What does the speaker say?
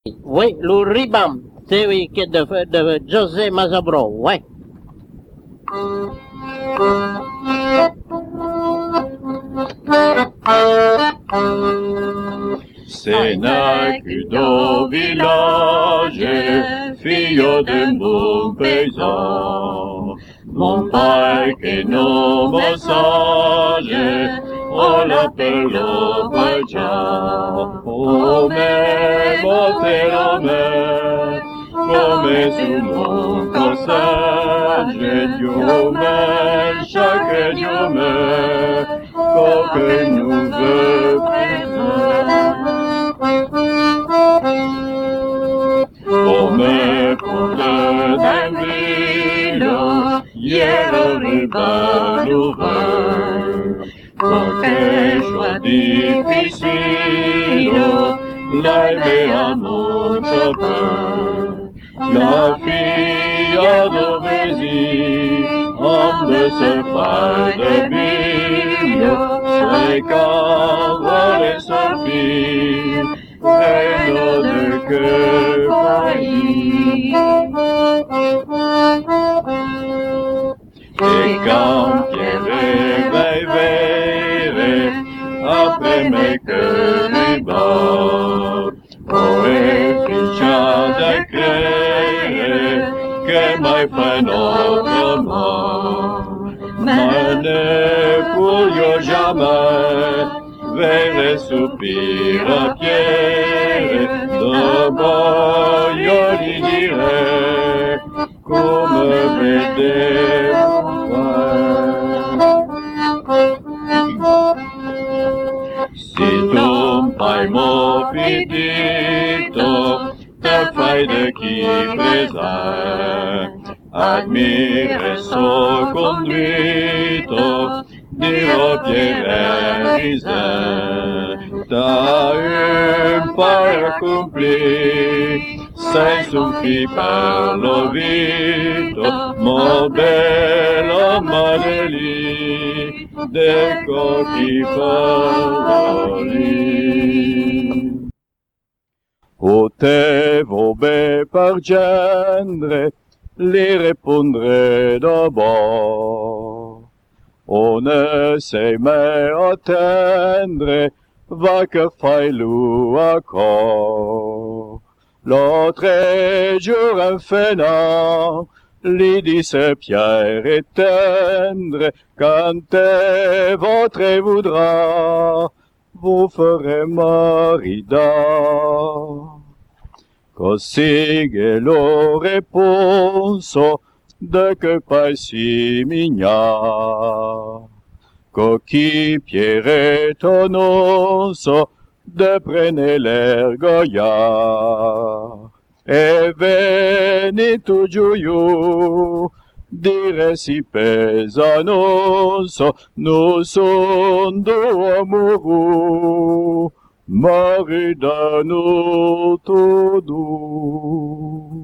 Oui, le ribam, c'est oui, qui est de José Mazabro, ouais. C'est nacu do village, figlio de mon paysan. Mon père che non me sage, on l'appelle le pacha. Oh mais, mon père, come su mon passage, Dieu me, chaque Dieu me, que nous veut come porte d'envino, ieri ribaluve, qualche choix difficile, l'aimer à mon chapin. La fille d'Ovesi, homme de ce frère de Bible, c'est qu'avant les sorties, reine de que faillit. Et quand Pierre veille, après mes cœurs du bas, aurait ficha de créer, que m'ait fait notre mort. Mais ne pourrions jamais verre soupir à Pierre, d'abord je lui dirai, comme m'aider si ton pai mo pidito, te fai de chi presa, admire so conduito, dirò Pierre t'as un pas accompli, sei suffi per lo vito, mon bello Madeli, del coqui favori. O te vobe par gendre, li répondrai d'abord. On ne sait mais attendre, va que faille-lou encore. L'autre jour infernal, li disse Pierre et tendre, quand votre voudra, vous ferez marida. Così che lo réponso, de que pas si migna. Coqui Pierre tonoso, de prene l'ergoia. E venito giuiu, dire si pesanoso, no son do amoru, maridano todo.